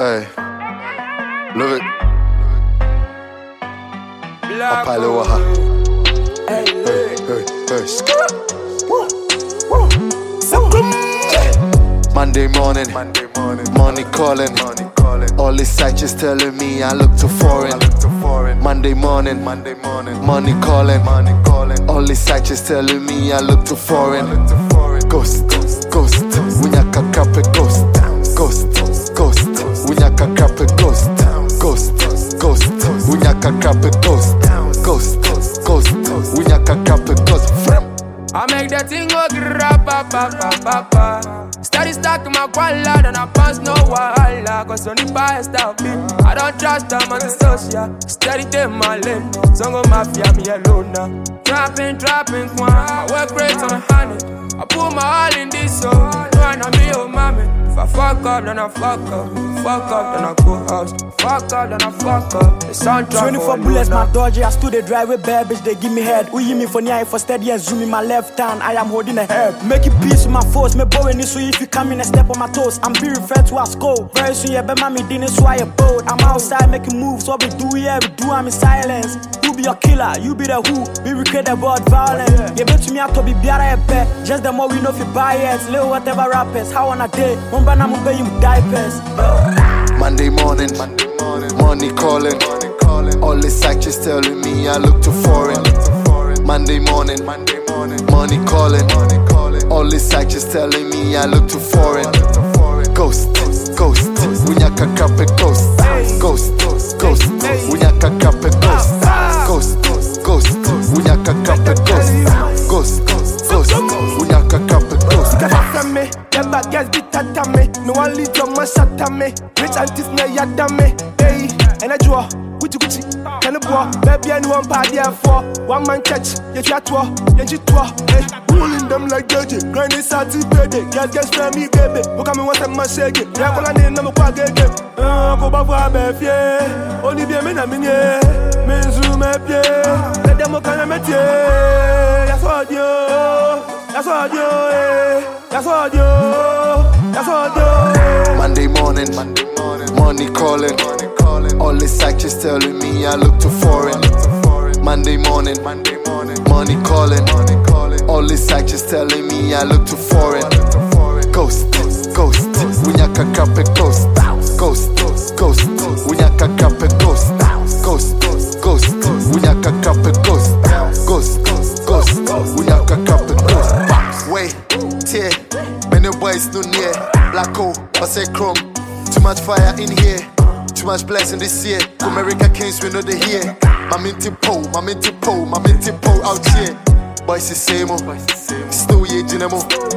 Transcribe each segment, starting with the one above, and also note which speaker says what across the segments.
Speaker 1: Hey, love it. Apalewaha. Hey, hey, hey. Monday morning, money calling. All these sites just telling me I look too foreign. Monday morning, money calling. All these sites just telling me I look too foreign. Ghost, ghost, Winyaka kape ghost, ghost, ghost, Winyaka kape ghost, ghost, ghost, Winyaka kape ghost, ghost, ghost, Winyaka kape ghost.
Speaker 2: I make that thing go grap. Steady stacking my quality and I pass no wahala. Cause only by style me, I don't trust them on the social. Steady them my lane, Zongo Mafia me alone now. Trapping, I work great on a honey. I put my all in this so no one me oh mommy. If I fuck up, then I fuck up. Fuck up, then I go house. Fuck up, then I fuck up. The soundtrack
Speaker 3: 24 bullets, my Dodge. I stood the drive with bad bitch, they give me head. Uyi me for near for steady and zoom in my left hand. I am holding a herb. Making peace with my foes. Me bow in this way if you come in and step on my toes. I'm be referred to as gold. Very soon, yeah, but mommy didn't sway a boat. I'm outside making moves. What we do, yeah, we do, I'm in silence. You be your killer, you be the who. We recreate about violence. Yeah, bet to me, I to be better a bet. Just the more we know if you buy it. Little whatever rappers, how on a day. Mumbana mube you diapers.
Speaker 1: Monday morning, money calling. All these sites just telling me I look too foreign. Monday morning, money calling. All these sites just telling me I look too foreign. Ghost, ghost, Winyaka kape ghost, ghost, ghost, Winyaka kape ghost, ghost, ghost, Winyaka kape ghost, ghost, ghost, Winyaka kape ghost.
Speaker 4: Me, the bad girls be tata me. No one lead your man shut at me. Rich aunties na yada me. Hey, and I draw. Gucci, can a boy, baby, and one party for one man catch. You chat to you hey, ruling them like dirty. Granny Sati baby, girls spare me, baby. Who come and want them much shake it. Yeah, but I need number quite get it. Go back for a baby, only be a minute, Menzu, my pie. Let them come and meet you. That's what you, that's what you, that's what you, that's what you.
Speaker 1: Monday morning, money calling. All these sites just telling me I look too foreign. Monday morning, money calling. All these sites just telling me I look too foreign. Ghost, ghost, Winyaka kape ghost, ghost, ghost, Winyaka kape ghost, ghost, ghost, Winyaka kape ghost, ghost, ghost, Winyaka kape ghost. Wait, tear, many boys no near. Black hole, I say chrome. Too much fire in here. Too much blessing this year. America Kings, we know they here. My minty po out here. Boys the same, still ye dynamo.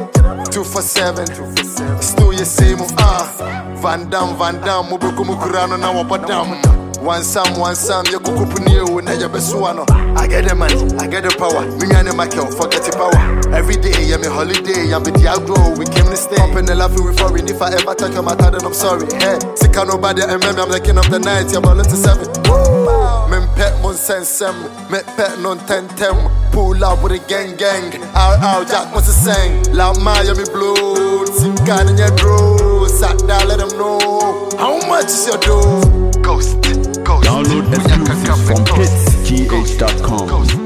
Speaker 1: 247, still ye same. Van Dam, Mubuku Mukurano, now Padam. One Sam, you could new when you're Besuano. I get the money, I get the power. Me and Michael, forget the power. Every day, I'm a holiday, I'm with the outgrow. We came to stay up in the laughing with foreign. If I ever talk about that, then I'm sorry. Hey, sick of nobody, I remember I'm the king of the night, you're about to 7. Men pet mon sensem, met pet non tentem. Pull up with a gang. Our Jack wants to sing. Loud Miami Blue, sick guy in your draw. Sat down, let them know. How much is your dough? Ghost.
Speaker 5: Download exclusive from hitsgh.com.